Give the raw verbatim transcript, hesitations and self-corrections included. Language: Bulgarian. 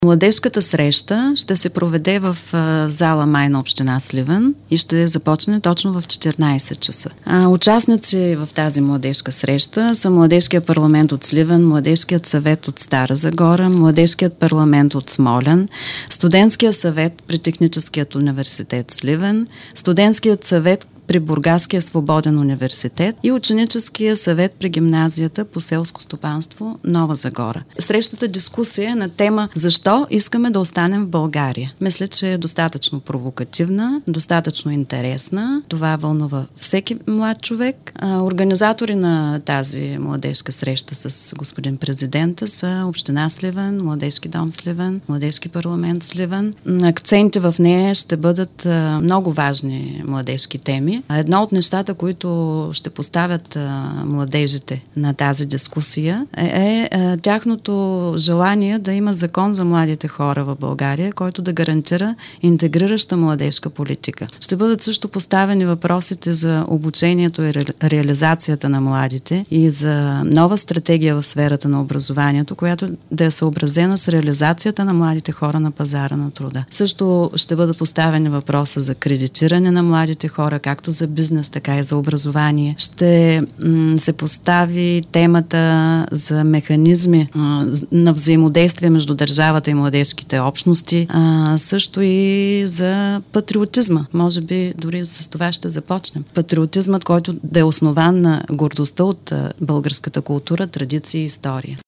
Младежката среща ще се проведе в а, зала Май на община Сливен и ще започне точно в четиринайсет часа. А, участници в тази младежка среща са Младежкият парламент от Сливен, Младежкият съвет от Стара Загора, Младежкият парламент от Смолян, Студентския съвет при Техническият университет Сливен, Студентският съвет при Бургаския свободен университет и Ученическия съвет при гимназията по селско стопанство Нова Загора. Срещата дискусия е на тема «Защо искаме да останем в България?». Мисля, че е достатъчно провокативна, достатъчно интересна. Това вълнува всеки млад човек. Организатори на тази младежка среща с господин президента са Община Сливен, Младежки дом Сливен, Младежки парламент Сливен. Акценти в нея ще бъдат много важни младежки теми. Едно от нещата, които ще поставят а, младежите на тази дискусия е, е, е тяхното желание да има закон за младите хора в България, който да гарантира интегрираща младежка политика. Ще бъдат също поставени въпросите за обучението и ре, реализацията на младите и за нова стратегия в сферата на образованието, която да е съобразена с реализацията на младите хора на пазара на труда. Също ще бъдат поставени въпроса за кредитиране на младите хора, както за бизнес, така и за образование. Ще м- се постави темата за механизми а, на взаимодействие между държавата и младежките общности, а, също и за патриотизма. Може би дори с това ще започнем. Патриотизмът, който да е основан на гордостта от а, българската култура, традиция и история.